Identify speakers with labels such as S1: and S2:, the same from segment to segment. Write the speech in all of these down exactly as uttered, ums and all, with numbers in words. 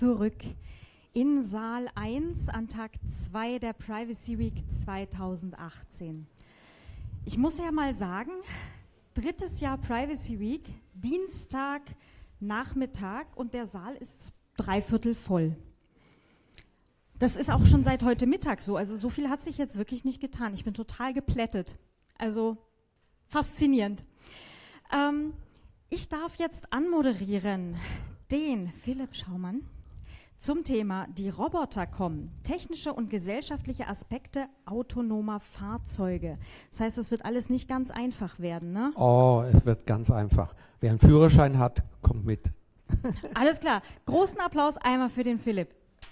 S1: zurück in Saal eins an Tag zwei der Privacy Week zweitausendachtzehn. Ich muss ja mal sagen, drittes Jahr Privacy Week, Dienstag, Nachmittag und der Saal ist dreiviertel voll. Das ist auch schon seit heute Mittag so, also so viel hat sich jetzt wirklich nicht getan. Ich bin total geplättet, also faszinierend. Ähm, ich darf jetzt anmoderieren den Philipp Schaumann zum Thema Die Roboter kommen, technische und gesellschaftliche Aspekte autonomer Fahrzeuge. Das heißt, es wird alles nicht ganz einfach werden, ne?
S2: Oh, es wird ganz einfach. Wer einen Führerschein hat, kommt mit.
S1: Alles klar. Großen Applaus einmal für den Philipp.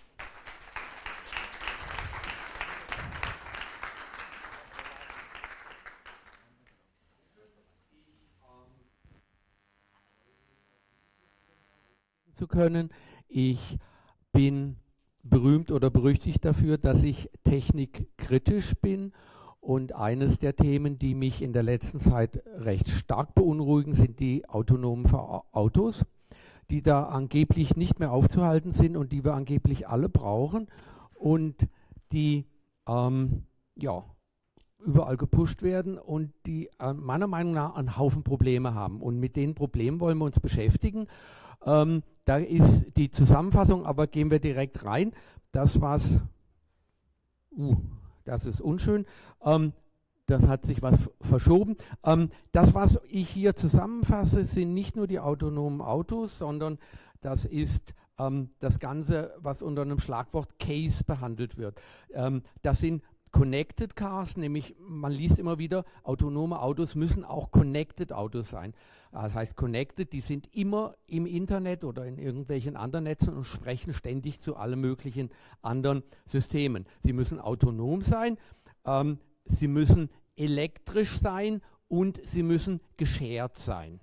S2: Zu können. Ich bin berühmt oder berüchtigt dafür, dass ich technikkritisch bin, und eines der Themen, die mich in der letzten Zeit recht stark beunruhigen, sind die autonomen Autos, die da angeblich nicht mehr aufzuhalten sind und die wir angeblich alle brauchen und die ähm, ja, überall gepusht werden und die äh, meiner Meinung nach einen Haufen Probleme haben. Und mit den Problemen wollen wir uns beschäftigen. Ähm, da ist die Zusammenfassung, aber gehen wir direkt rein. Das was, uh, das ist unschön, ähm, das hat sich was verschoben. Ähm, das, was ich hier zusammenfasse, sind nicht nur die autonomen Autos, sondern das ist ähm, das Ganze, was unter einem Schlagwort Case behandelt wird. Ähm, das sind Connected Cars, nämlich man liest immer wieder, autonome Autos müssen auch Connected Autos sein. Das heißt Connected, die sind immer im Internet oder in irgendwelchen anderen Netzen und sprechen ständig zu allen möglichen anderen Systemen. Sie müssen autonom sein, ähm, sie müssen elektrisch sein und sie müssen geshared sein.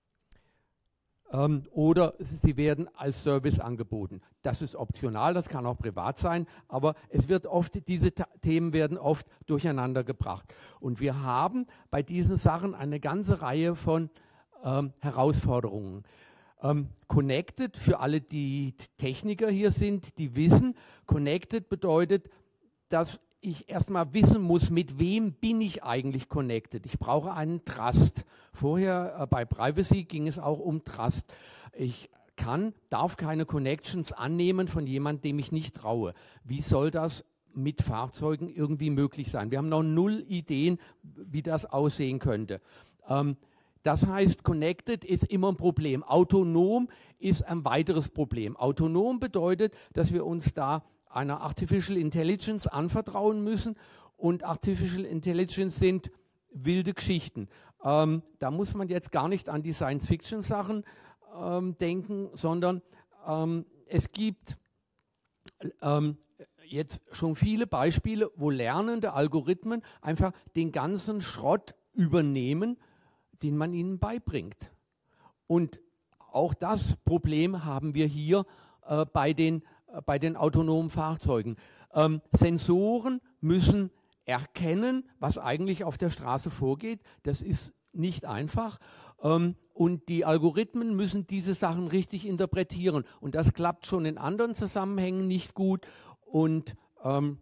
S2: Ähm, oder sie werden als Service angeboten. Das ist optional, das kann auch privat sein, aber es wird oft, diese Themen werden oft durcheinander gebracht. Und wir haben bei diesen Sachen eine ganze Reihe von ähm, Herausforderungen. Ähm, connected, für alle, die Techniker hier sind, die wissen, connected bedeutet, dass ich erstmal wissen muss, mit wem bin ich eigentlich connected. Ich brauche einen Trust. Vorher äh, bei Privacy ging es auch um Trust. Ich kann, darf keine Connections annehmen von jemandem, dem ich nicht traue. Wie soll das mit Fahrzeugen irgendwie möglich sein? Wir haben noch null Ideen, wie das aussehen könnte. Ähm, das heißt, connected ist immer ein Problem. Autonom ist ein weiteres Problem. Autonom bedeutet, dass wir uns da einer Artificial Intelligence anvertrauen müssen, und Artificial Intelligence sind wilde Geschichten. Ähm, da muss man jetzt gar nicht an die Science-Fiction-Sachen ähm, denken, sondern ähm, es gibt ähm, jetzt schon viele Beispiele, wo lernende Algorithmen einfach den ganzen Schrott übernehmen, den man ihnen beibringt. Und auch das Problem haben wir hier äh, bei den bei den autonomen Fahrzeugen. Ähm, Sensoren müssen erkennen, was eigentlich auf der Straße vorgeht. Das ist nicht einfach. Ähm, und die Algorithmen müssen diese Sachen richtig interpretieren. Und das klappt schon in anderen Zusammenhängen nicht gut. Und, ähm,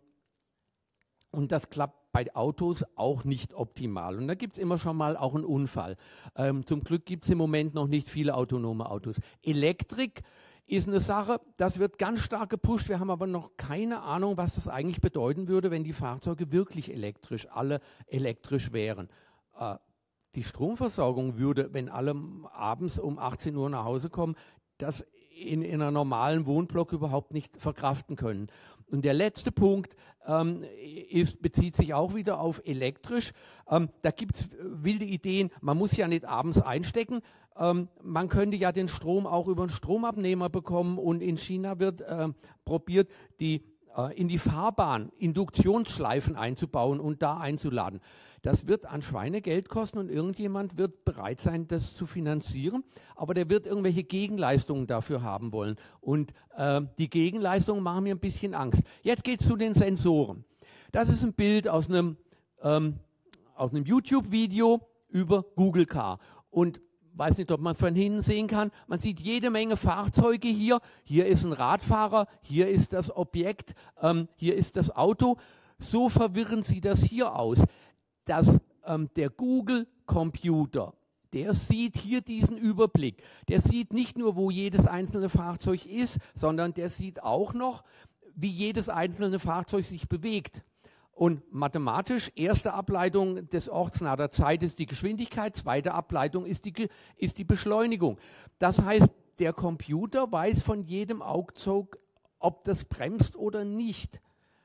S2: und das klappt bei Autos auch nicht optimal. Und da gibt es immer schon mal auch einen Unfall. Ähm, zum Glück gibt es im Moment noch nicht viele autonome Autos. Elektrik ist eine Sache, das wird ganz stark gepusht. Wir haben aber noch keine Ahnung, was das eigentlich bedeuten würde, wenn die Fahrzeuge wirklich elektrisch, alle elektrisch wären. Äh, die Stromversorgung würde, wenn alle abends um achtzehn Uhr nach Hause kommen, das in, in einer normalen Wohnblock überhaupt nicht verkraften können. Und der letzte Punkt ähm, ist, bezieht sich auch wieder auf elektrisch. Ähm, da gibt es wilde Ideen, man muss ja nicht abends einstecken. Ähm, man könnte ja den Strom auch über einen Stromabnehmer bekommen, und in China wird äh, probiert, die äh, in die Fahrbahn Induktionsschleifen einzubauen und da einzuladen. Das wird an Schweinegeld kosten, und irgendjemand wird bereit sein, das zu finanzieren, aber der wird irgendwelche Gegenleistungen dafür haben wollen. Und äh, die Gegenleistungen machen mir ein bisschen Angst. Jetzt geht es zu den Sensoren. Das ist ein Bild aus einem, ähm, aus einem YouTube-Video über Google Car. Und weiß nicht, ob man von hinten sehen kann, man sieht jede Menge Fahrzeuge hier. Hier ist ein Radfahrer, hier ist das Objekt, ähm, hier ist das Auto. So verwirren Sie das hier aus. Dass ähm, der Google-Computer, der sieht hier diesen Überblick. Der sieht nicht nur, wo jedes einzelne Fahrzeug ist, sondern der sieht auch noch, wie jedes einzelne Fahrzeug sich bewegt. Und mathematisch, erste Ableitung des Orts nahe der Zeit ist die Geschwindigkeit, zweite Ableitung ist die, ist die Beschleunigung. Das heißt, der Computer weiß von jedem Augzug, ob das bremst oder nicht.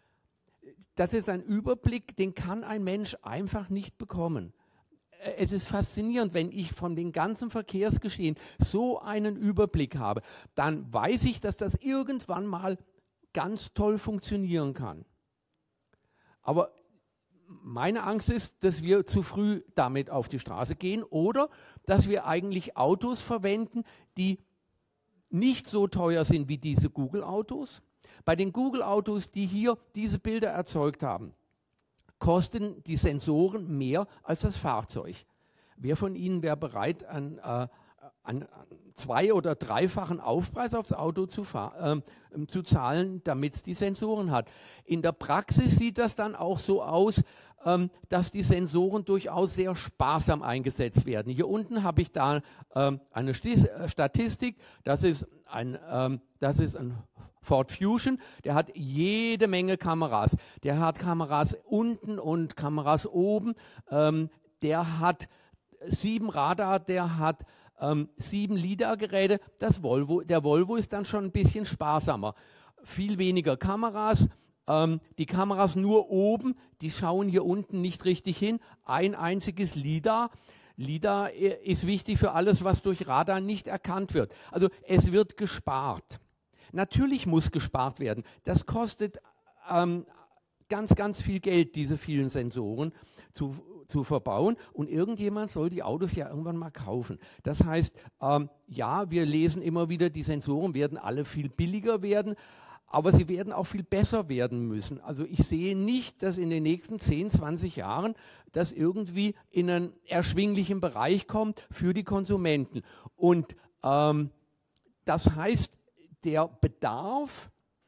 S2: Das ist ein Überblick, den kann ein Mensch einfach nicht bekommen. Es ist faszinierend, wenn ich von dem ganzen Verkehrsgeschehen so einen Überblick habe, dann weiß ich, dass das irgendwann mal ganz toll funktionieren kann. Aber meine Angst ist, dass wir zu früh damit auf die Straße gehen oder dass wir eigentlich Autos verwenden, die nicht so teuer sind wie diese Google-Autos. Bei den Google-Autos, die hier diese Bilder erzeugt haben, kosten die Sensoren mehr als das Fahrzeug. Wer von Ihnen wäre bereit, einen, äh, einen zwei- oder dreifachen Aufpreis aufs Auto zu, äh, zu zahlen, damit es die Sensoren hat? In der Praxis sieht das dann auch so aus, ähm, dass die Sensoren durchaus sehr sparsam eingesetzt werden. Hier unten habe ich da ähm, eine Statistik, das ist ein, ähm, das ist ein Ford Fusion, der hat jede Menge Kameras. Der hat Kameras unten und Kameras oben. Ähm, der hat sieben Radar, der hat ähm, sieben LiDAR-Geräte. Das Volvo, der Volvo ist dann schon ein bisschen sparsamer. Viel weniger Kameras. Ähm, die Kameras nur oben, die schauen hier unten nicht richtig hin. Ein einziges LiDAR. LiDAR ist wichtig für alles, was durch Radar nicht erkannt wird. Also es wird gespart. Natürlich muss gespart werden. Das kostet ähm, ganz, ganz viel Geld, diese vielen Sensoren zu, zu verbauen. Und irgendjemand soll die Autos ja irgendwann mal kaufen. Das heißt, ähm, ja, wir lesen immer wieder, die Sensoren werden alle viel billiger werden, aber sie werden auch viel besser werden müssen. Also ich sehe nicht, dass in den nächsten zehn, zwanzig Jahren das irgendwie in einen erschwinglichen Bereich kommt für die Konsumenten. Und ähm, das heißt, der Bedarf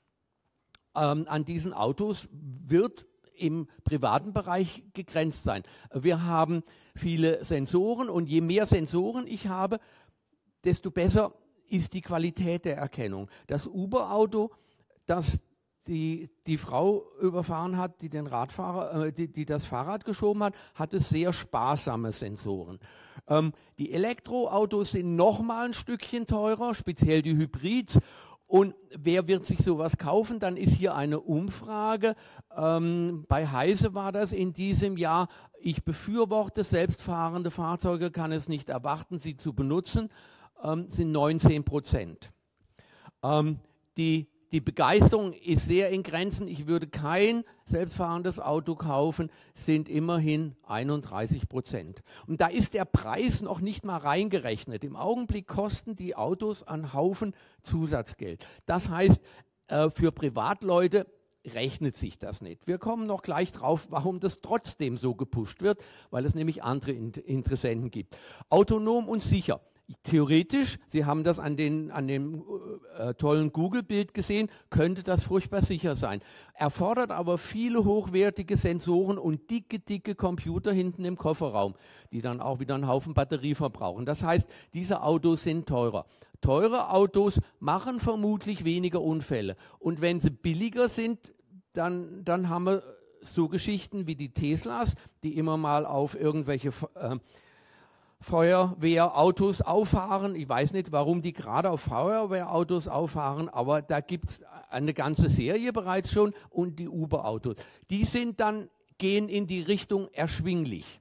S2: ähm, an diesen Autos wird im privaten Bereich begrenzt sein. Wir haben viele Sensoren und je mehr Sensoren ich habe, desto besser ist die Qualität der Erkennung. Das Uber-Auto, das die, die Frau überfahren hat, die, den Radfahrer, äh, die, die das Fahrrad geschoben hat, hatte sehr sparsame Sensoren. Ähm, die Elektroautos sind noch mal ein Stückchen teurer, speziell die Hybrids. Und wer wird sich sowas kaufen? Dann ist hier eine Umfrage. Ähm, bei Heise war das in diesem Jahr. Ich befürworte selbstfahrende Fahrzeuge, kann es nicht erwarten, sie zu benutzen. Ähm, sind neunzehn Prozent. Ähm, die Die Begeisterung ist sehr in Grenzen. Ich würde kein selbstfahrendes Auto kaufen, sind immerhin einunddreißig Prozent. Und da ist der Preis noch nicht mal reingerechnet. Im Augenblick kosten die Autos einen Haufen Zusatzgeld. Das heißt, äh, für Privatleute rechnet sich das nicht. Wir kommen noch gleich drauf, warum das trotzdem so gepusht wird, weil es nämlich andere Interessenten gibt. Autonom und sicher. Theoretisch, Sie haben das an, den, an dem äh, tollen Google-Bild gesehen, könnte das furchtbar sicher sein. Erfordert aber viele hochwertige Sensoren und dicke, dicke Computer hinten im Kofferraum, die dann auch wieder einen Haufen Batterie verbrauchen. Das heißt, diese Autos sind teurer. Teure Autos machen vermutlich weniger Unfälle. Und wenn sie billiger sind, dann, dann haben wir so Geschichten wie die Teslas, die immer mal auf irgendwelche äh, Feuerwehrautos auffahren. Ich weiß nicht, warum die gerade auf Feuerwehrautos auffahren, aber da gibt es eine ganze Serie bereits schon und die Uber-Autos. Die sind dann, gehen in die Richtung erschwinglich.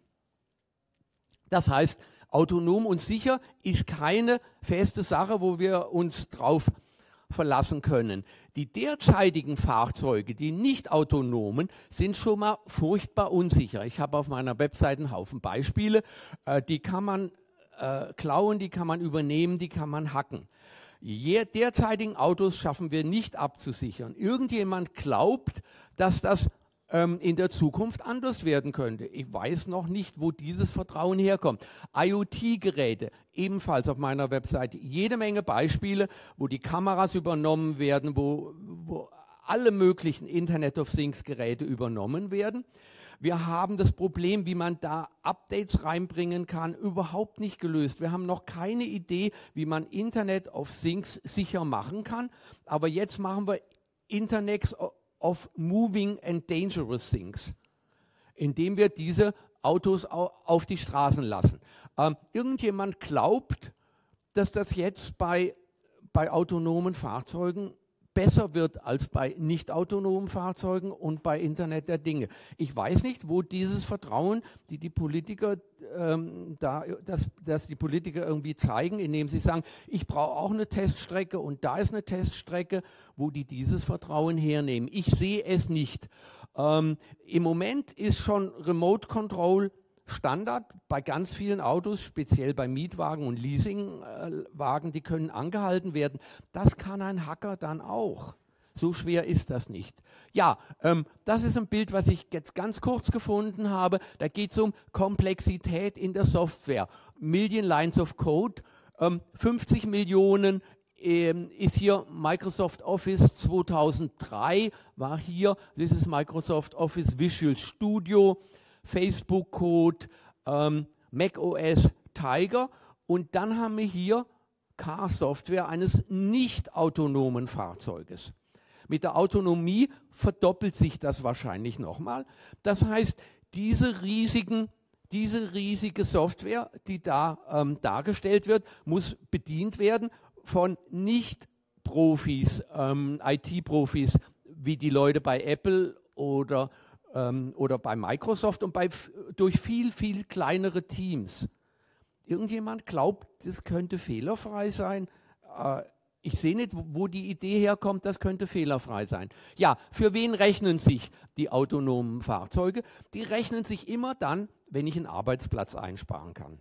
S2: Das heißt, autonom und sicher ist keine feste Sache, wo wir uns drauf verlassen können. Die derzeitigen Fahrzeuge, die nicht autonomen, sind schon mal furchtbar unsicher. Ich habe auf meiner Webseite einen Haufen Beispiele, äh, die kann man äh, klauen, die kann man übernehmen, die kann man hacken. Je, derzeitigen Autos schaffen wir nicht abzusichern. Irgendjemand glaubt, dass das ähm, in der Zukunft anders werden könnte. Ich weiß noch nicht, wo dieses Vertrauen herkommt. IoT-Geräte, ebenfalls auf meiner Webseite, jede Menge Beispiele, wo die Kameras übernommen werden, wo, wo alle möglichen Internet of Things Geräte übernommen werden. Wir haben das Problem, wie man da Updates reinbringen kann, überhaupt nicht gelöst. Wir haben noch keine Idee, wie man Internet of Things sicher machen kann. Aber jetzt machen wir Internet of Moving and Dangerous Things, indem wir diese Autos auf die Straßen lassen. Ähm, irgendjemand glaubt, dass das jetzt bei, bei autonomen Fahrzeugen besser wird als bei nicht autonomen Fahrzeugen und bei Internet der Dinge. Ich weiß nicht, wo dieses Vertrauen, die die Politiker, ähm, da, dass, dass die Politiker irgendwie zeigen, indem sie sagen, ich brauche auch eine Teststrecke und da ist eine Teststrecke, wo die dieses Vertrauen hernehmen. Ich sehe es nicht. Ähm, im Moment ist schon Remote Control Standard bei ganz vielen Autos, speziell bei Mietwagen und Leasingwagen, die können angehalten werden. Das kann ein Hacker dann auch. So schwer ist das nicht. Ja, ähm, das ist ein Bild, was ich jetzt ganz kurz gefunden habe. Da geht es um Komplexität in der Software. Million Lines of Code, ähm, fünfzig Millionen ähm, ist hier Microsoft Office zweitausenddrei, war hier, das ist Microsoft Office Visual Studio, Facebook-Code, ähm, macOS Tiger und dann haben wir hier Car-Software eines nicht autonomen Fahrzeuges. Mit der Autonomie verdoppelt sich das wahrscheinlich nochmal. Das heißt, diese, riesigen, diese riesige Software, die da ähm, dargestellt wird, muss bedient werden von Nicht-Profis, ähm, I T-Profis, wie die Leute bei Apple oder oder bei Microsoft und bei, durch viel, viel kleinere Teams. Irgendjemand glaubt, das könnte fehlerfrei sein. Äh, ich sehe nicht, wo die Idee herkommt, das könnte fehlerfrei sein. Ja, für wen rechnen sich die autonomen Fahrzeuge? Die rechnen sich immer dann, wenn ich einen Arbeitsplatz einsparen kann.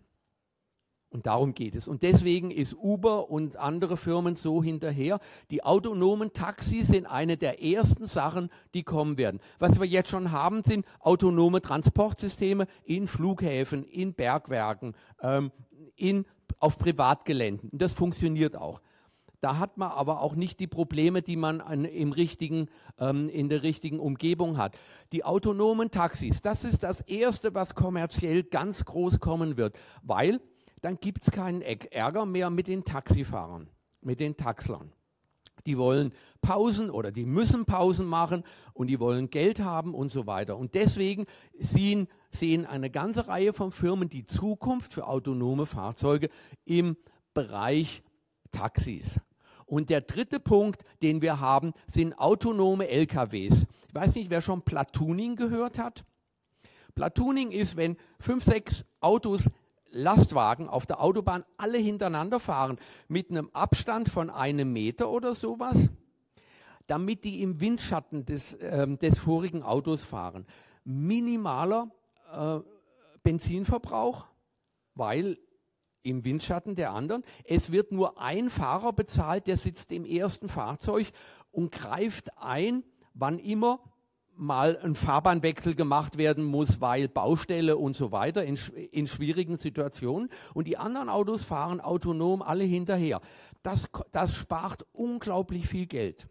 S2: Und darum geht es. Und deswegen ist Uber und andere Firmen so hinterher. Die autonomen Taxis sind eine der ersten Sachen, die kommen werden. Was wir jetzt schon haben, sind autonome Transportsysteme in Flughäfen, in Bergwerken, ähm, in, auf Privatgeländen. Und das funktioniert auch. Da hat man aber auch nicht die Probleme, die man an, im richtigen, ähm, in der richtigen Umgebung hat. Die autonomen Taxis, das ist das Erste, was kommerziell ganz groß kommen wird, weil dann gibt es keinen Ärger mehr mit den Taxifahrern, mit den Taxlern. Die wollen Pausen oder die müssen Pausen machen und die wollen Geld haben und so weiter. Und deswegen sehen, sehen eine ganze Reihe von Firmen die Zukunft für autonome Fahrzeuge im Bereich Taxis. Und der dritte Punkt, den wir haben, sind autonome L K Ws. Ich weiß nicht, wer schon Platooning gehört hat. Platooning ist, wenn fünf, sechs Autos Lastwagen auf der Autobahn alle hintereinander fahren mit einem Abstand von einem Meter oder sowas, damit die im Windschatten des, äh, des vorigen Autos fahren. Minimaler äh, Benzinverbrauch, weil im Windschatten der anderen. Es wird nur ein Fahrer bezahlt, der sitzt im ersten Fahrzeug und greift ein, wann immer mal ein Fahrbahnwechsel gemacht werden muss, weil Baustelle und so weiter in, in schwierigen Situationen. Und die anderen Autos fahren autonom alle hinterher. Das, das spart unglaublich viel Geld.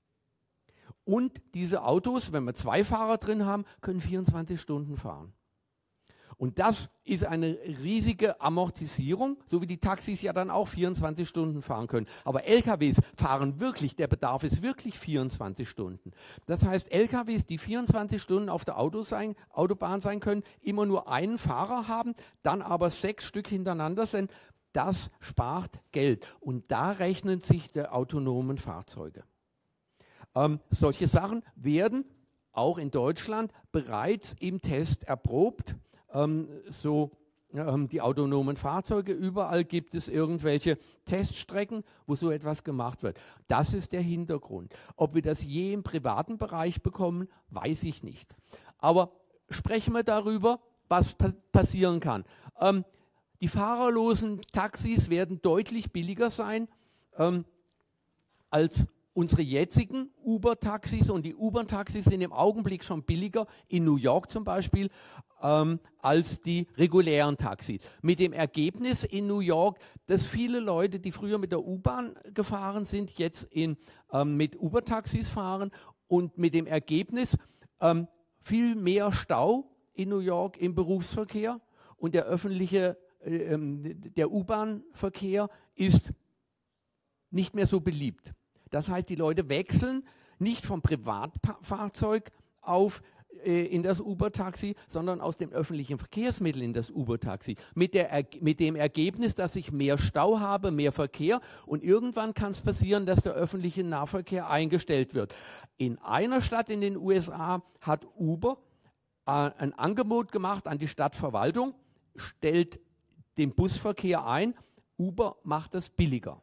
S2: Und diese Autos, wenn wir zwei Fahrer drin haben, können vierundzwanzig Stunden fahren. Und das ist eine riesige Amortisierung, so wie die Taxis ja dann auch vierundzwanzig Stunden fahren können. Aber L K Ws fahren wirklich, der Bedarf ist wirklich vierundzwanzig Stunden. Das heißt, L K Ws, die vierundzwanzig Stunden auf der Auto sein, Autobahn sein können, immer nur einen Fahrer haben, dann aber sechs Stück hintereinander sind, das spart Geld. Und da rechnen sich die autonomen Fahrzeuge. Ähm, solche Sachen werden auch in Deutschland bereits im Test erprobt. Ähm, so ähm, die autonomen Fahrzeuge, überall gibt es irgendwelche Teststrecken, wo so etwas gemacht wird. Das ist der Hintergrund. Ob wir das je im privaten Bereich bekommen, weiß ich nicht. Aber sprechen wir darüber, was pa- passieren kann. Ähm, die fahrerlosen Taxis werden deutlich billiger sein ähm, als unsere jetzigen Uber-Taxis, und die Uber-Taxis sind im Augenblick schon billiger, in New York zum Beispiel, ähm, als die regulären Taxis. Mit dem Ergebnis in New York, dass viele Leute, die früher mit der U-Bahn gefahren sind, jetzt in, ähm, mit Uber-Taxis fahren, und mit dem Ergebnis ähm, viel mehr Stau in New York im Berufsverkehr, und der öffentliche, äh, der U-Bahn-Verkehr ist nicht mehr so beliebt. Das heißt, die Leute wechseln nicht vom Privatfahrzeug auf äh, in das Uber-Taxi, sondern aus dem öffentlichen Verkehrsmittel in das Uber-Taxi. Mit, der, mit dem Ergebnis, dass ich mehr Stau habe, mehr Verkehr, und irgendwann kann es passieren, dass der öffentliche Nahverkehr eingestellt wird. In einer Stadt in den U S A hat Uber äh, ein Angebot gemacht an die Stadtverwaltung, stellt den Busverkehr ein, Uber macht das billiger.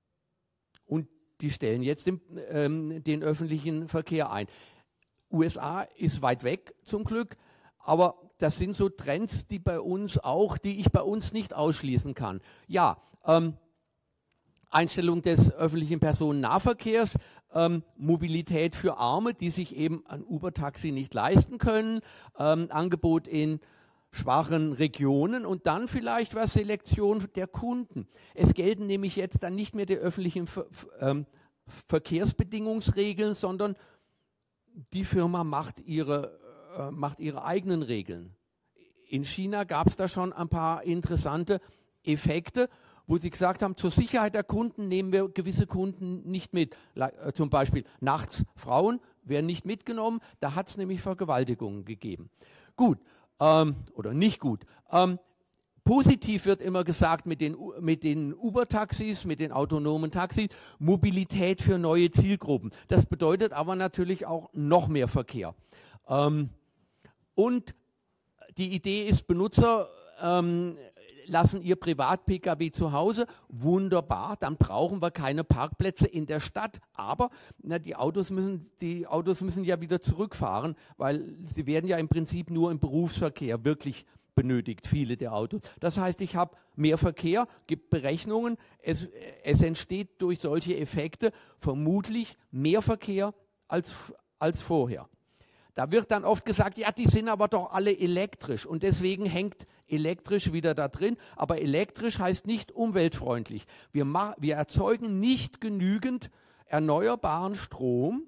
S2: Und die stellen jetzt den, ähm, den öffentlichen Verkehr ein. U S A ist weit weg zum Glück, aber das sind so Trends, die bei uns auch, die ich bei uns nicht ausschließen kann. Ja, ähm, Einstellung des öffentlichen Personennahverkehrs, ähm, Mobilität für Arme, die sich eben ein Uber-Taxi nicht leisten können, ähm, Angebot in schwachen Regionen, und dann vielleicht was Selektion der Kunden. Es gelten nämlich jetzt dann nicht mehr die öffentlichen Ver ähm, Verkehrsbedingungsregeln, sondern die Firma macht ihre, äh, macht ihre eigenen Regeln. In China gab es da schon ein paar interessante Effekte, wo sie gesagt haben, zur Sicherheit der Kunden nehmen wir gewisse Kunden nicht mit. Äh, zum Beispiel nachts Frauen werden nicht mitgenommen, da hat es nämlich Vergewaltigungen gegeben. Gut. Ähm, oder nicht gut. Ähm, positiv wird immer gesagt mit den, mit den Uber-Taxis, mit den autonomen Taxis, Mobilität für neue Zielgruppen. Das bedeutet aber natürlich auch noch mehr Verkehr. Ähm, und die Idee ist, Benutzer ähm, lassen ihr Privat-P K W zu Hause. Wunderbar, dann brauchen wir keine Parkplätze in der Stadt. Aber na, die, Autos müssen, die Autos müssen ja wieder zurückfahren, weil sie werden ja im Prinzip nur im Berufsverkehr wirklich benötigt, viele der Autos. Das heißt, ich habe mehr Verkehr, gibt Berechnungen. Es, es entsteht durch solche Effekte vermutlich mehr Verkehr als, als vorher. Da wird dann oft gesagt, ja, die sind aber doch alle elektrisch, und deswegen hängt elektrisch wieder da drin. Aber elektrisch heißt nicht umweltfreundlich. Wir, wir erzeugen nicht genügend erneuerbaren Strom,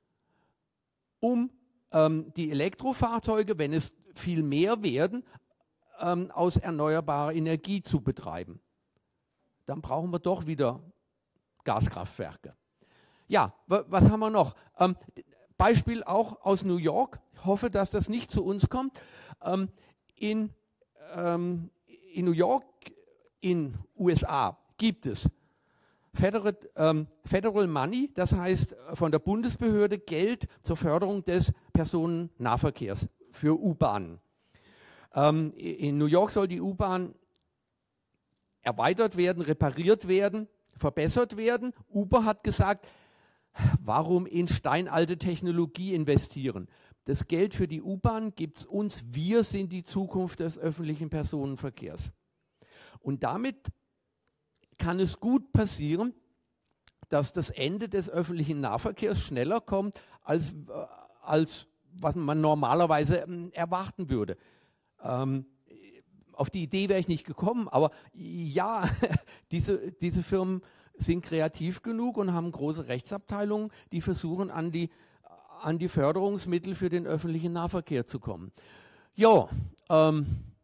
S2: um ähm, die Elektrofahrzeuge, wenn es viel mehr werden, ähm, aus erneuerbarer Energie zu betreiben. Dann brauchen wir doch wieder Gaskraftwerke. Ja, was haben wir noch? Ähm, Beispiel auch aus New York. Ich hoffe, dass das nicht zu uns kommt. Ähm, in, ähm, in New York, in U S A, gibt es Federal, ähm, Federal Money, das heißt von der Bundesbehörde Geld zur Förderung des Personennahverkehrs für U-Bahnen. Ähm, in New York soll die U-Bahn erweitert werden, repariert werden, verbessert werden. Uber hat gesagt, warum in steinalte Technologie investieren? Das Geld für die U-Bahn gibt es uns. Wir sind die Zukunft des öffentlichen Personenverkehrs. Und damit kann es gut passieren, dass das Ende des öffentlichen Nahverkehrs schneller kommt, als, äh, als was man normalerweise äh, erwarten würde. Ähm, auf die Idee wäre ich nicht gekommen, aber ja, diese, diese Firmen sind kreativ genug und haben große Rechtsabteilungen, die versuchen, an die, an die Förderungsmittel für den öffentlichen Nahverkehr zu kommen. Ja, ähm,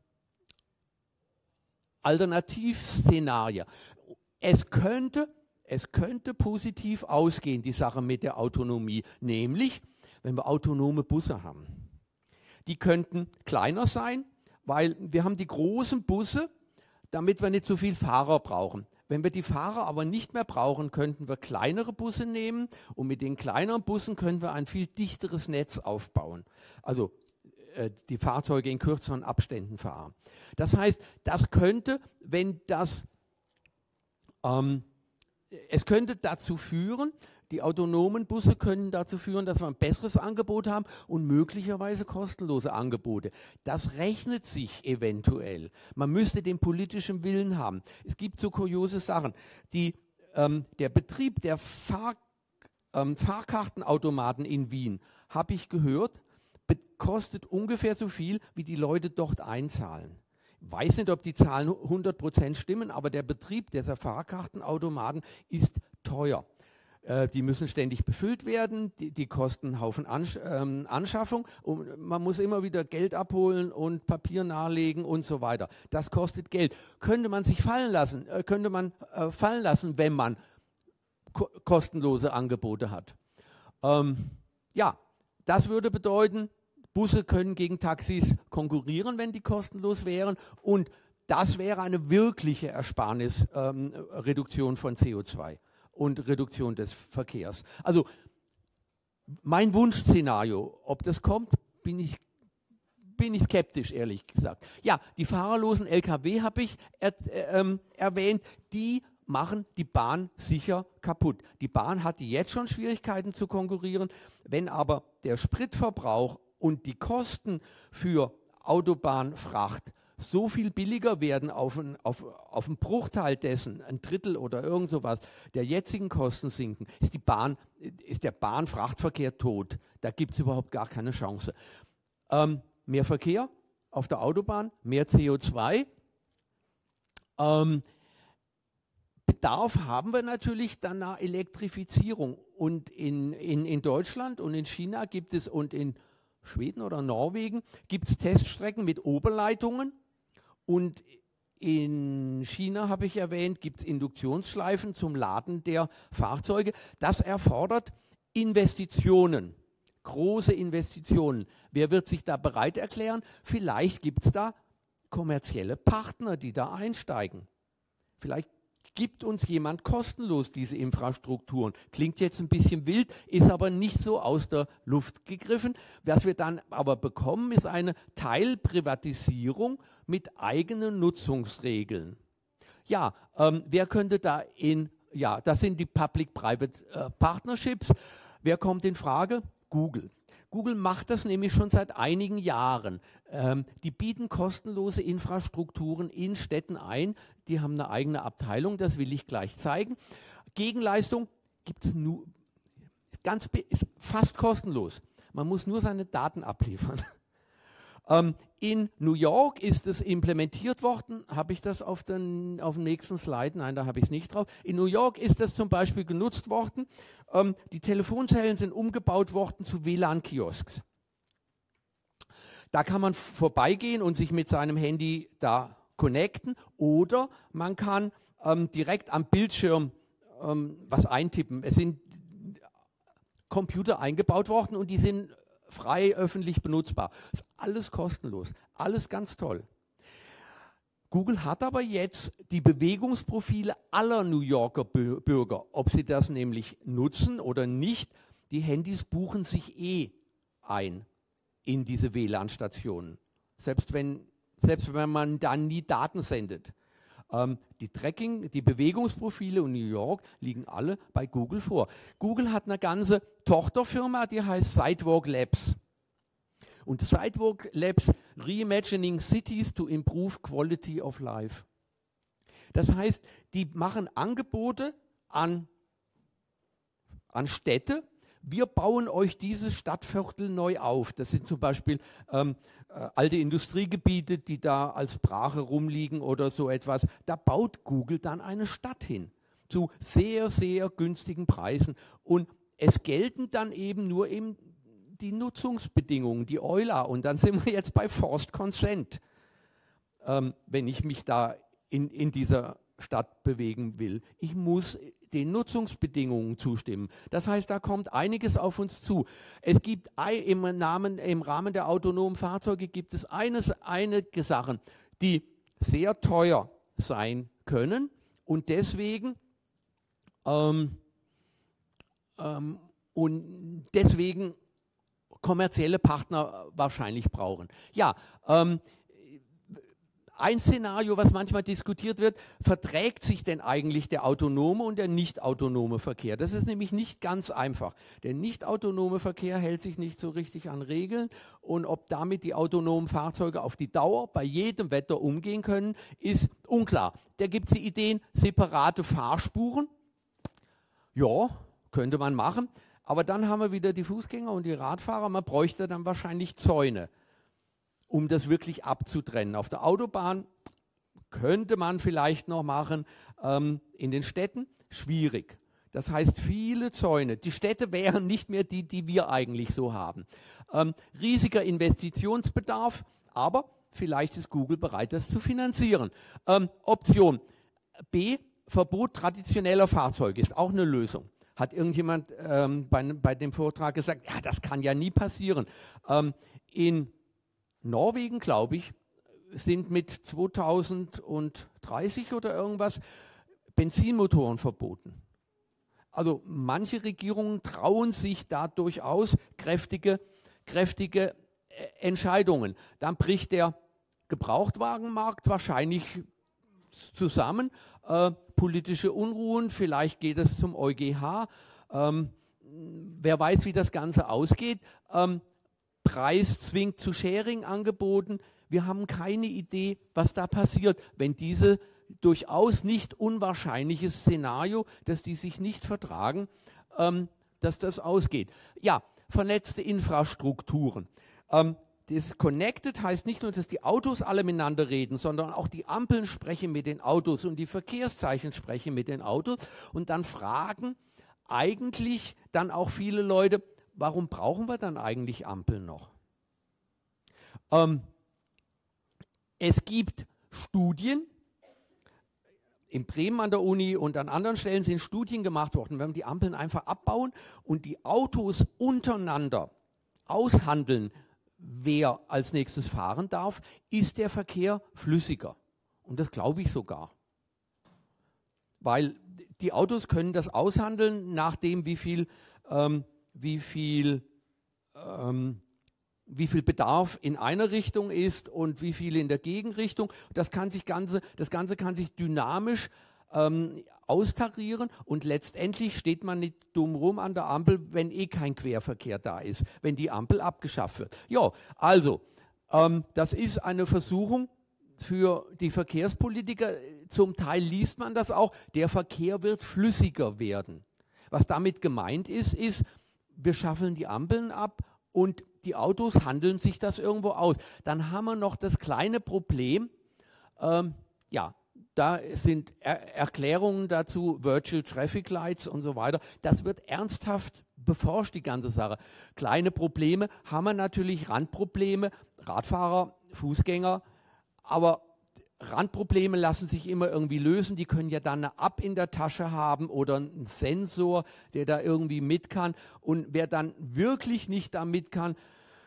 S2: Alternativszenarien. Es könnte, es könnte positiv ausgehen, die Sache mit der Autonomie, nämlich, wenn wir autonome Busse haben. Die könnten kleiner sein, weil wir haben die großen Busse, damit wir nicht so viel Fahrer brauchen. Wenn wir die Fahrer aber nicht mehr brauchen, könnten wir kleinere Busse nehmen, und mit den kleineren Bussen können wir ein viel dichteres Netz aufbauen. Also äh, die Fahrzeuge in kürzeren Abständen fahren. Das heißt, das könnte, wenn das, ähm, es könnte dazu führen, die autonomen Busse können dazu führen, dass wir ein besseres Angebot haben und möglicherweise kostenlose Angebote. Das rechnet sich eventuell. Man müsste den politischen Willen haben. Es gibt so kuriose Sachen. Die, ähm, der Betrieb der Fahr, ähm, Fahrkartenautomaten in Wien, habe ich gehört, kostet ungefähr so viel, wie die Leute dort einzahlen. Ich weiß nicht, ob die Zahlen hundert Prozent stimmen, aber der Betrieb dieser Fahrkartenautomaten ist teuer. Äh, die müssen ständig befüllt werden, die, die kosten einen Haufen Ansch ähm, Anschaffung und man muss immer wieder Geld abholen und Papier nahelegen und so weiter. Das kostet Geld. Könnte man sich fallen lassen, äh, könnte man äh, fallen lassen, wenn man ko kostenlose Angebote hat. Ähm, ja, das würde bedeuten, Busse können gegen Taxis konkurrieren, wenn die kostenlos wären. Und das wäre eine wirkliche Ersparnis, ähm, Reduktion von C O zwei und Reduktion des Verkehrs. Also mein Wunschszenario, ob das kommt, bin ich, bin ich skeptisch, ehrlich gesagt. Ja, die fahrerlosen L K W habe ich er, äh, erwähnt, die machen die Bahn sicher kaputt. Die Bahn hat jetzt schon Schwierigkeiten zu konkurrieren. Wenn aber der Spritverbrauch und die Kosten für Autobahnfracht so viel billiger werden auf einen auf, auf ein Bruchteil dessen, ein Drittel oder irgend sowas, der jetzigen Kosten sinken, ist, die Bahn, ist der Bahnfrachtverkehr tot. Da gibt es überhaupt gar keine Chance. Ähm, mehr Verkehr auf der Autobahn, mehr C O zwei. Ähm, Bedarf haben wir natürlich dann nach Elektrifizierung. Und in, in, in Deutschland und in China gibt es und in Schweden oder Norwegen gibt es Teststrecken mit Oberleitungen. Und in China, habe ich erwähnt, gibt es Induktionsschleifen zum Laden der Fahrzeuge. Das erfordert Investitionen, große Investitionen. Wer wird sich da bereit erklären? Vielleicht gibt es da kommerzielle Partner, die da einsteigen. Vielleicht gibt uns jemand kostenlos diese Infrastrukturen. Klingt jetzt ein bisschen wild, ist aber nicht so aus der Luft gegriffen. Was wir dann aber bekommen, ist eine Teilprivatisierung mit eigenen Nutzungsregeln. Ja, ähm, wer könnte da in, ja, das sind die Public-Private äh, Partnerships. Wer kommt in Frage? Google. Google macht das nämlich schon seit einigen Jahren. Ähm, die bieten kostenlose Infrastrukturen in Städten ein. Die haben eine eigene Abteilung, das will ich gleich zeigen. Gegenleistung gibt es nur, ganz, ist fast kostenlos. Man muss nur seine Daten abliefern. Ähm, in New York ist es implementiert worden. Habe ich das auf den, auf dem nächsten Slide? Nein, da habe ich es nicht drauf. In New York ist das zum Beispiel genutzt worden. Ähm, die Telefonzellen sind umgebaut worden zu W L A N-Kiosks. Da kann man vorbeigehen und sich mit seinem Handy da connecten oder man kann ähm, direkt am Bildschirm ähm, was eintippen. Es sind Computer eingebaut worden und die sind frei öffentlich benutzbar. Das ist alles kostenlos, alles ganz toll. Google hat aber jetzt die Bewegungsprofile aller New Yorker Bürger, ob sie das nämlich nutzen oder nicht. Die Handys buchen sich eh ein in diese W L A N-Stationen, selbst wenn, selbst wenn man dann nie Daten sendet. Ähm, die Tracking, die Bewegungsprofile in New York liegen alle bei Google vor. Google hat eine ganze Tochterfirma, die heißt Sidewalk Labs. Und Sidewalk Labs Reimagining Cities to Improve Quality of Life. Das heißt, die machen Angebote an, an Städte. Wir bauen euch dieses Stadtviertel neu auf. Das sind zum Beispiel ähm, äh, alte Industriegebiete, die da als Brache rumliegen oder so etwas. Da baut Google dann eine Stadt hin zu sehr, sehr günstigen Preisen. Und es gelten dann eben nur eben die Nutzungsbedingungen, die E U L A. Und dann sind wir jetzt bei Forced Consent, ähm, wenn ich mich da in, in dieser Stadt bewegen will. Ich muss den Nutzungsbedingungen zustimmen. Das heißt, da kommt einiges auf uns zu. Es gibt im, Namen, im Rahmen der autonomen Fahrzeuge gibt es eines, einige Sachen, die sehr teuer sein können und deswegen ähm, ähm, und deswegen kommerzielle Partner wahrscheinlich brauchen. Ja, ähm, ein Szenario, was manchmal diskutiert wird, verträgt sich denn eigentlich der autonome und der nicht autonome Verkehr? Das ist nämlich nicht ganz einfach. Der nicht autonome Verkehr hält sich nicht so richtig an Regeln und ob damit die autonomen Fahrzeuge auf die Dauer bei jedem Wetter umgehen können, ist unklar. Da gibt es die Ideen, separate Fahrspuren. Ja, könnte man machen. Aber dann haben wir wieder die Fußgänger und die Radfahrer. Man bräuchte dann wahrscheinlich Zäune, um das wirklich abzutrennen. Auf der Autobahn könnte man vielleicht noch machen, ähm, in den Städten schwierig. Das heißt, viele Zäune. Die Städte wären nicht mehr die, die wir eigentlich so haben. Ähm, riesiger Investitionsbedarf, aber vielleicht ist Google bereit, das zu finanzieren. Ähm, Option B, Verbot traditioneller Fahrzeuge ist auch eine Lösung. Hat irgendjemand ähm, bei, bei dem Vortrag gesagt, ja, das kann ja nie passieren. Ähm, in Norwegen, glaube ich, sind mit zweitausenddreißig oder irgendwas Benzinmotoren verboten. Also manche Regierungen trauen sich da durchaus kräftige, kräftige Entscheidungen. Dann bricht der Gebrauchtwagenmarkt wahrscheinlich zusammen. Äh, politische Unruhen, vielleicht geht es zum EuGH. Ähm, wer weiß, wie das Ganze ausgeht. Ähm, Preis zwingt zu Sharing-Angeboten. Wir haben keine Idee, was da passiert, wenn diese durchaus nicht unwahrscheinliches Szenario, dass die sich nicht vertragen, ähm, dass das ausgeht. Ja, vernetzte Infrastrukturen. Ähm, das Connected heißt nicht nur, dass die Autos alle miteinander reden, sondern auch die Ampeln sprechen mit den Autos und die Verkehrszeichen sprechen mit den Autos. Und dann fragen eigentlich dann auch viele Leute, warum brauchen wir dann eigentlich Ampeln noch? Ähm, es gibt Studien, in Bremen an der Uni und an anderen Stellen sind Studien gemacht worden, wenn wir die Ampeln einfach abbauen und die Autos untereinander aushandeln, wer als nächstes fahren darf, ist der Verkehr flüssiger. Und das glaube ich sogar. Weil die Autos können das aushandeln, nachdem wie viel, ähm, wie viel, ähm, wie viel Bedarf in einer Richtung ist und wie viel in der Gegenrichtung. Das, kann sich ganze, das Ganze kann sich dynamisch ähm, austarieren und letztendlich steht man nicht dumm rum an der Ampel, wenn eh kein Querverkehr da ist, wenn die Ampel abgeschafft wird. Ja, also, ähm, das ist eine Versuchung für die Verkehrspolitiker. Zum Teil liest man das auch, der Verkehr wird flüssiger werden. Was damit gemeint ist, ist, wir schaffeln die Ampeln ab und die Autos handeln sich das irgendwo aus. Dann haben wir noch das kleine Problem, ähm, ja, da sind er Erklärungen dazu, Virtual Traffic Lights und so weiter. Das wird ernsthaft beforscht, die ganze Sache. Kleine Probleme haben wir natürlich, Randprobleme, Radfahrer, Fußgänger, aber Randprobleme lassen sich immer irgendwie lösen. Die können ja dann eine App in der Tasche haben oder einen Sensor, der da irgendwie mit kann. Und wer dann wirklich nicht da mit kann,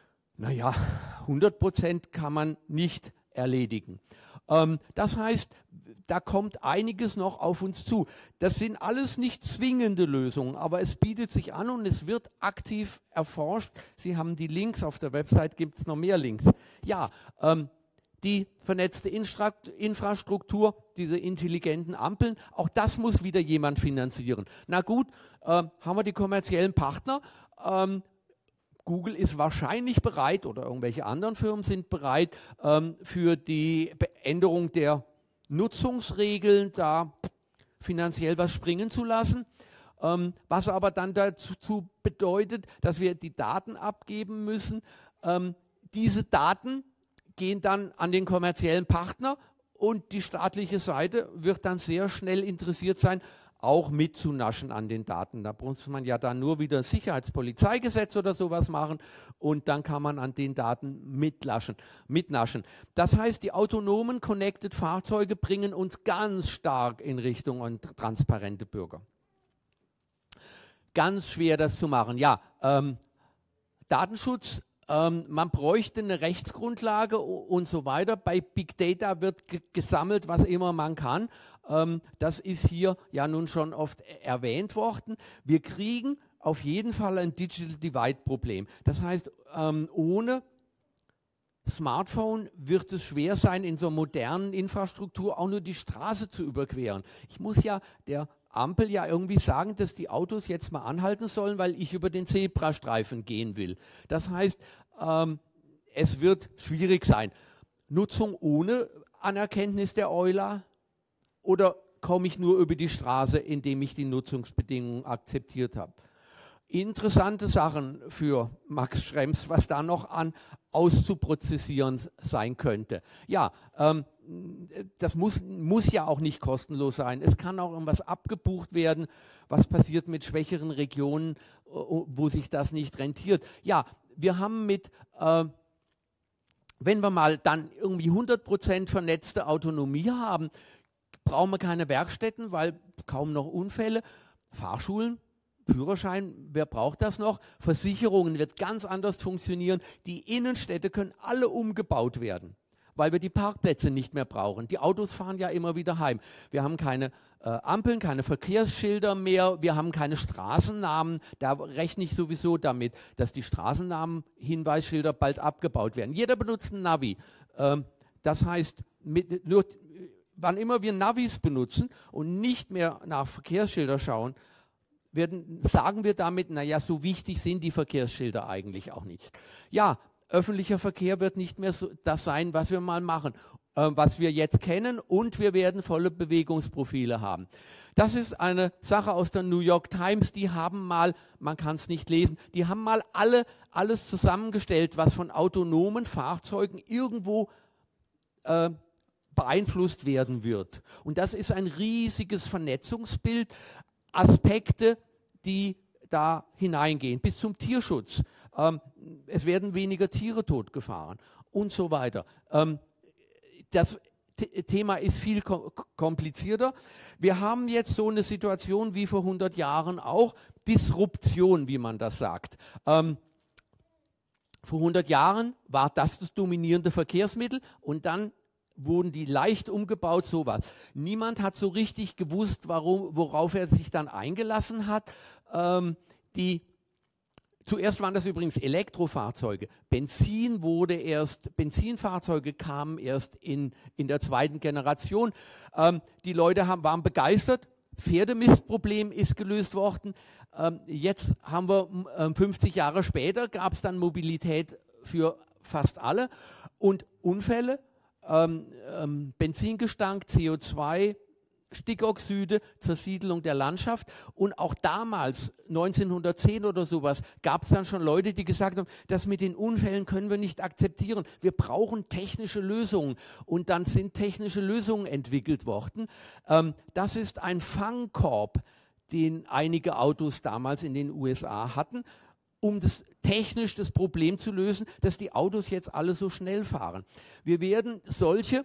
S2: naja, hundert Prozent kann man nicht erledigen. Ähm, das heißt, da kommt einiges noch auf uns zu. Das sind alles nicht zwingende Lösungen, aber es bietet sich an und es wird aktiv erforscht. Sie haben die Links auf der Website, gibt es noch mehr Links. Ja, ähm, die vernetzte Infrastruktur, diese intelligenten Ampeln, auch das muss wieder jemand finanzieren. Na gut, äh, haben wir die kommerziellen Partner. Ähm, Google ist wahrscheinlich bereit oder irgendwelche anderen Firmen sind bereit, ähm, für die Änderung der Nutzungsregeln da finanziell was springen zu lassen. Ähm, was aber dann dazu bedeutet, dass wir die Daten abgeben müssen. Ähm, diese Daten gehen dann an den kommerziellen Partner und die staatliche Seite wird dann sehr schnell interessiert sein, auch mitzunaschen an den Daten. Da muss man ja dann nur wieder Sicherheitspolizeigesetz oder sowas machen und dann kann man an den Daten mitnaschen. mitnaschen. Das heißt, die autonomen Connected Fahrzeuge bringen uns ganz stark in Richtung an transparente Bürger. Ganz schwer das zu machen. Ja, ähm, Datenschutz. Ähm, man bräuchte eine Rechtsgrundlage und so weiter. Bei Big Data wird gesammelt, was immer man kann. Ähm, das ist hier ja nun schon oft erwähnt worden. Wir kriegen auf jeden Fall ein Digital Divide Problem. Das heißt, ähm, ohne Smartphone wird es schwer sein, in so einer modernen Infrastruktur auch nur die Straße zu überqueren. Ich muss ja der Ampel ja irgendwie sagen, dass die Autos jetzt mal anhalten sollen, weil ich über den Zebrastreifen gehen will. Das heißt, ähm, es wird schwierig sein. Nutzung ohne Anerkenntnis der Euler oder komme ich nur über die Straße, indem ich die Nutzungsbedingungen akzeptiert habe? interessante Sachen für Max Schrems, was da noch an auszuprozessieren sein könnte. Ja, ähm, das muss, muss ja auch nicht kostenlos sein. Es kann auch irgendwas abgebucht werden. Was passiert mit schwächeren Regionen, wo sich das nicht rentiert? Ja, wir haben mit, äh, wenn wir mal dann irgendwie hundert Prozent vernetzte Autonomie haben, brauchen wir keine Werkstätten, weil kaum noch Unfälle. Fahrschulen, Führerschein, wer braucht das noch? Versicherungen wird ganz anders funktionieren. Die Innenstädte können alle umgebaut werden, weil wir die Parkplätze nicht mehr brauchen. Die Autos fahren ja immer wieder heim. Wir haben keine äh, Ampeln, keine Verkehrsschilder mehr, wir haben keine Straßennamen. Da rechne ich sowieso damit, dass die Straßennamen, Hinweisschilder bald abgebaut werden. Jeder benutzt ein Navi. Ähm, das heißt, mit, nur, wann immer wir Navis benutzen und nicht mehr nach Verkehrsschilder schauen, werden, sagen wir damit, naja, so wichtig sind die Verkehrsschilder eigentlich auch nicht. Ja, öffentlicher Verkehr wird nicht mehr so das sein, was wir mal machen, äh, was wir jetzt kennen, und wir werden volle Bewegungsprofile haben. Das ist eine Sache aus der New York Times, die haben mal, man kann es nicht lesen, die haben mal alle, alles zusammengestellt, was von autonomen Fahrzeugen irgendwo äh, beeinflusst werden wird. Und das ist ein riesiges Vernetzungsbild, Aspekte, die da hineingehen, bis zum Tierschutz. Ähm, es werden weniger Tiere totgefahren und so weiter. Ähm, das T- Thema ist viel kom- komplizierter. Wir haben jetzt so eine Situation wie vor hundert Jahren auch, Disruption, wie man das sagt. Ähm, vor hundert Jahren war das das dominierende Verkehrsmittel und dann wurden die leicht umgebaut, sowas. Niemand hat so richtig gewusst, warum, worauf er sich dann eingelassen hat. Ähm, die, zuerst waren das übrigens Elektrofahrzeuge. Benzin wurde erst, Benzinfahrzeuge kamen erst in, in der zweiten Generation. Ähm, die Leute haben, waren begeistert. Pferdemistproblem ist gelöst worden. Ähm, jetzt haben wir ähm, fünfzig Jahre später, gab es dann Mobilität für fast alle und Unfälle. Ähm, ähm, Benzingestank, C O zwei, Stickoxide, Zersiedelung der Landschaft. Und auch damals, neunzehnhundertzehn oder sowas, gab es dann schon Leute, die gesagt haben, das mit den Unfällen können wir nicht akzeptieren. Wir brauchen technische Lösungen. Und dann sind technische Lösungen entwickelt worden. Ähm, das ist ein Fangkorb, den einige Autos damals in den U S A hatten, um das technisch das Problem zu lösen, dass die Autos jetzt alle so schnell fahren. Wir werden solche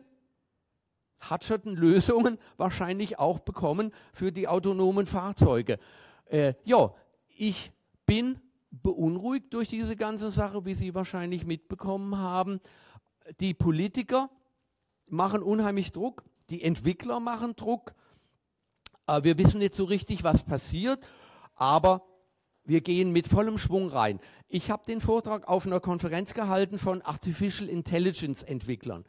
S2: hatscherten Lösungen wahrscheinlich auch bekommen für die autonomen Fahrzeuge. Äh, ja, ich bin beunruhigt durch diese ganze Sache, wie Sie wahrscheinlich mitbekommen haben. Die Politiker machen unheimlich Druck, die Entwickler machen Druck. Äh, wir wissen nicht so richtig, was passiert, aber wir gehen mit vollem Schwung rein. Ich habe den Vortrag auf einer Konferenz gehalten von Artificial Intelligence Entwicklern.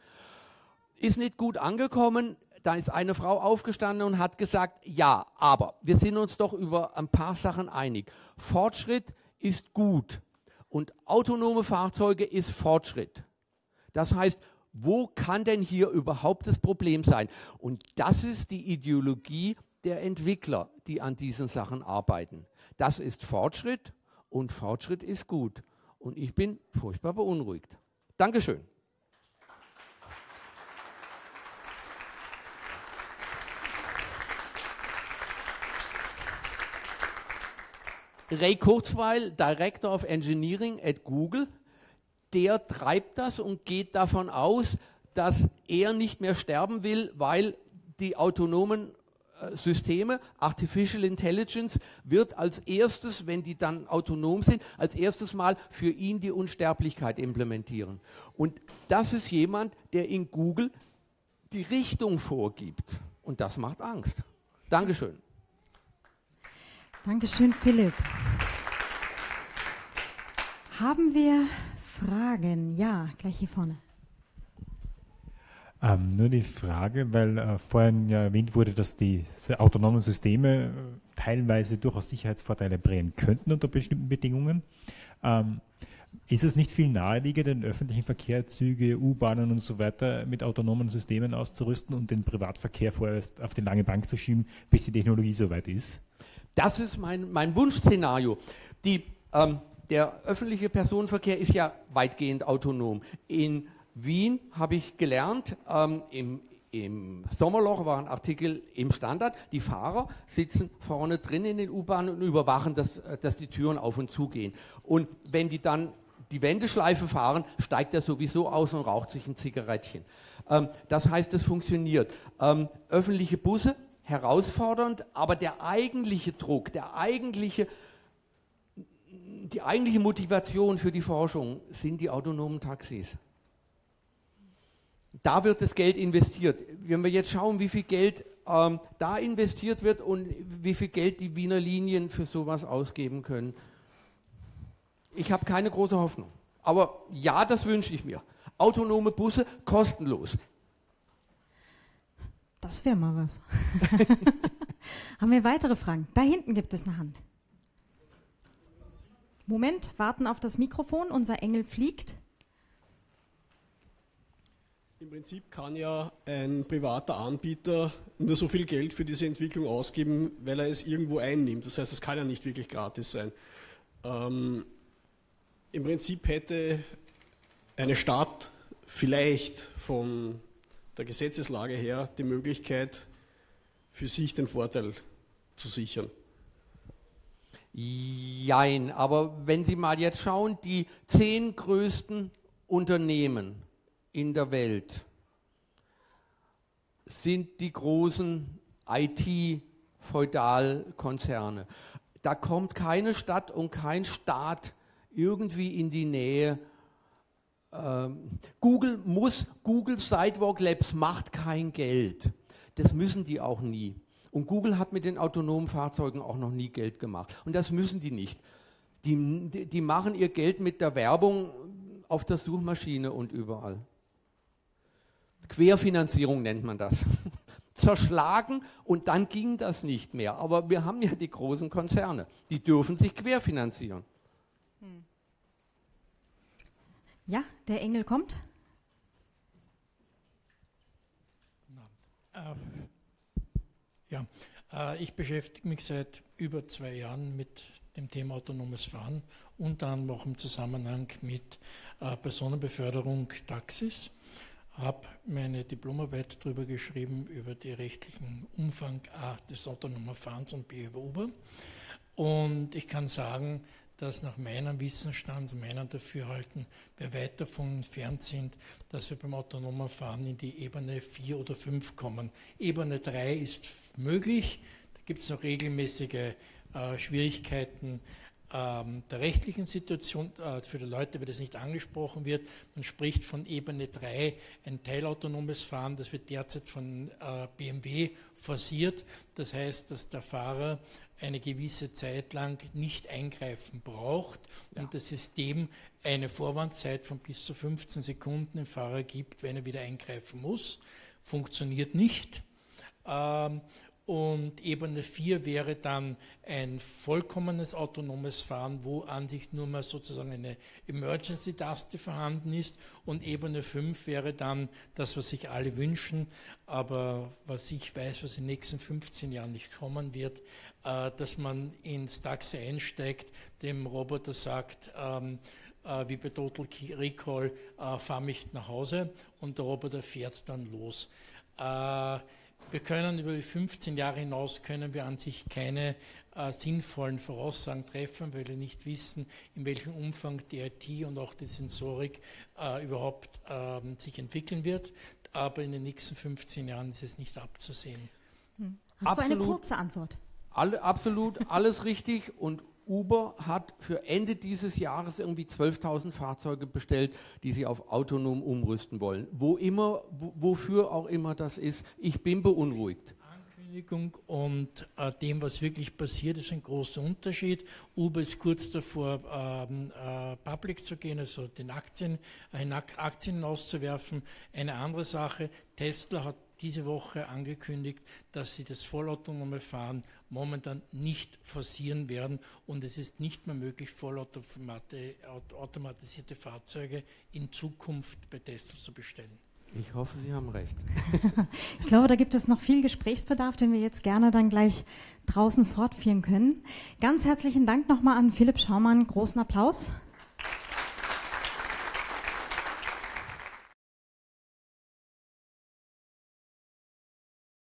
S2: Ist nicht gut angekommen. Da ist eine Frau aufgestanden und hat gesagt, ja, aber wir sind uns doch über ein paar Sachen einig. Fortschritt ist gut und autonome Fahrzeuge ist Fortschritt. Das heißt, wo kann denn hier überhaupt das Problem sein? Und das ist die Ideologie der Entwickler, die an diesen Sachen arbeiten. Das ist Fortschritt und Fortschritt ist gut. Und ich bin furchtbar beunruhigt. Dankeschön. Ray Kurzweil, Director of Engineering at Google, der treibt das und geht davon aus, dass er nicht mehr sterben will, weil die autonomen Systeme, Artificial Intelligence, wird als erstes, wenn die dann autonom sind, als erstes Mal für ihn die Unsterblichkeit implementieren. Und das ist jemand, der in Google die Richtung vorgibt. Und das macht Angst. Dankeschön.
S1: Dankeschön, Philipp. Haben wir Fragen? Ja, gleich hier vorne.
S3: Ähm, nur die Frage, weil äh, vorhin ja erwähnt wurde, dass die autonomen Systeme äh, teilweise durchaus Sicherheitsvorteile bringen könnten unter bestimmten Bedingungen. Ähm, Ist es nicht viel naheliegender, den öffentlichen Verkehr, Züge, U-Bahnen und so weiter mit autonomen Systemen auszurüsten und den Privatverkehr vorerst auf die lange Bank zu schieben, bis die Technologie soweit ist?
S2: Das ist mein, mein Wunschszenario. Die, ähm, der öffentliche Personenverkehr ist ja weitgehend autonom. In Wien habe ich gelernt, ähm, im, im Sommerloch war ein Artikel im Standard, die Fahrer sitzen vorne drin in den U-Bahnen und überwachen, dass, dass die Türen auf und zu gehen. Und wenn die dann die Wendeschleife fahren, steigt er sowieso aus und raucht sich ein Zigarettchen. Ähm, das heißt, es funktioniert. Ähm, öffentliche Busse, herausfordernd, aber der eigentliche Druck, der eigentliche, die eigentliche Motivation für die Forschung sind die autonomen Taxis. Da wird das Geld investiert. Wenn wir jetzt schauen, wie viel Geld ähm, da investiert wird und wie viel Geld die Wiener Linien für sowas ausgeben können, ich habe keine große Hoffnung. Aber ja, das wünsche ich mir. Autonome Busse, kostenlos.
S1: Das wäre mal was. Haben wir weitere Fragen? Da hinten gibt es eine Hand. Moment, warten auf das Mikrofon. Unser Engel fliegt.
S4: Im Prinzip kann ja ein privater Anbieter nur so viel Geld für diese Entwicklung ausgeben, weil er es irgendwo einnimmt. Das heißt, es kann ja nicht wirklich gratis sein. Ähm, Im Prinzip hätte eine Stadt vielleicht von der Gesetzeslage her die Möglichkeit, für sich den Vorteil zu sichern.
S2: Jein, aber wenn Sie mal jetzt schauen, die zehn größten Unternehmen in der Welt sind die großen I T-Feudalkonzerne. Da kommt keine Stadt und kein Staat irgendwie in die Nähe. Ähm, Google muss, Google Sidewalk Labs macht kein Geld. Das müssen die auch nie. Und Google hat mit den autonomen Fahrzeugen auch noch nie Geld gemacht. Und das müssen die nicht. Die, die, die machen ihr Geld mit der Werbung auf der Suchmaschine und überall. Querfinanzierung nennt man das. Zerschlagen und dann ging das nicht mehr. Aber wir haben ja die großen Konzerne, die dürfen sich querfinanzieren.
S1: Ja, der Engel kommt.
S5: Äh, ja, äh, ich beschäftige mich seit über zwei Jahren mit dem Thema autonomes Fahren, unter anderem auch im Zusammenhang mit äh, Personenbeförderung Taxis. Habe meine Diplomarbeit darüber geschrieben, über den rechtlichen Umfang A des autonomen Fahrens und B über Uber. Und ich kann sagen, dass nach meinem Wissensstand und meinem Dafürhalten wir weit davon entfernt sind, dass wir beim autonomen Fahren in die Ebene vier oder fünf kommen. Ebene drei ist möglich, da gibt es noch regelmäßige äh, Schwierigkeiten ähm, der rechtlichen Situation. Äh, für die Leute, wenn das nicht angesprochen wird, man spricht von Ebene drei, ein teilautonomes Fahren, das wird derzeit von äh, B M W forciert. Das heißt, dass der Fahrer eine gewisse Zeit lang nicht eingreifen braucht ja. und das System eine Vorwandzeit von bis zu fünfzehn Sekunden dem Fahrer gibt, wenn er wieder eingreifen muss. Funktioniert nicht. Ähm, und Ebene vier wäre dann ein vollkommenes autonomes Fahren, wo an sich nur mal sozusagen eine Emergency-Taste vorhanden ist, und Ebene fünf wäre dann das, was sich alle wünschen, aber was ich weiß, was in den nächsten fünfzehn Jahren nicht kommen wird, äh, dass man ins Taxi einsteigt, dem Roboter sagt, ähm, äh, wie bei Total Recall, äh, fahr mich nach Hause, und der Roboter fährt dann los. Äh, Wir können über die fünfzehn Jahre hinaus können wir an sich keine äh, sinnvollen Voraussagen treffen, weil wir nicht wissen, in welchem Umfang die I T und auch die Sensorik äh, überhaupt äh, sich entwickeln wird. Aber in den nächsten fünfzehn Jahren ist es nicht abzusehen.
S1: Hm. Hast absolut, du eine kurze Antwort?
S2: Alle, absolut, alles richtig. Und Uber hat für Ende dieses Jahres irgendwie zwölftausend Fahrzeuge bestellt, die sie auf autonom umrüsten wollen. Wo immer, wo, wofür auch immer das ist. Ich bin beunruhigt.
S5: Ankündigung und äh, dem, was wirklich passiert, ist ein großer Unterschied. Uber ist kurz davor, ähm, äh, public zu gehen, also den Aktien, äh, Aktien auszuwerfen. Eine andere Sache, Tesla hat diese Woche angekündigt, dass sie das vollautonome Fahren momentan nicht forcieren werden und es ist nicht mehr möglich, vollautomatisierte Fahrzeuge in Zukunft bei Tesla zu bestellen.
S2: Ich hoffe, Sie haben recht.
S1: Ich glaube, da gibt es noch viel Gesprächsbedarf, den wir jetzt gerne dann gleich draußen fortführen können. Ganz herzlichen Dank nochmal an Philipp Schaumann. Großen Applaus.